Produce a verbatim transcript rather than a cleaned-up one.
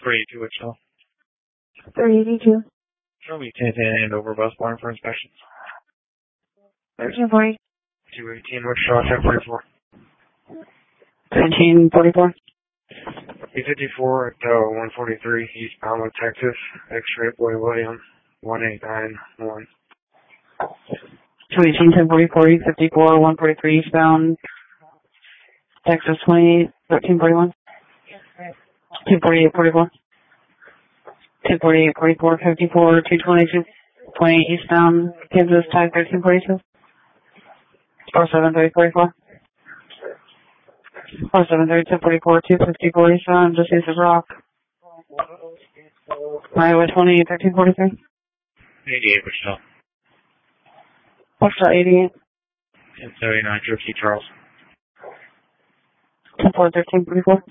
three eighty-two Wichita. three eighty-two. Show me ten ten and over bus barn for inspections. thirteen forty. two eighteen Wichita, ten forty-four. thirteen forty-four. B fifty-four at uh, one forty-three eastbound with Texas. X-ray Boy William, one eight nine one. two eighteen, ten forty-four, E fifty-four, one forty-three eastbound, Texas twenty, thirteen forty-one. two forty-eight forty-four. two forty-eight forty-four, fifty-four, two twenty-two, twenty eastbound, Kansas Tag thirteen forty-two. four seven three forty-four. four seven three two forty-four, two fifty-four eastbound, just east of Rock. Iowa twenty, thirteen forty-three. eighty-eight Wichita. Wichita eighty-eight. ten seventy-nine Cherokee Charles. ten four, thirteen forty-four.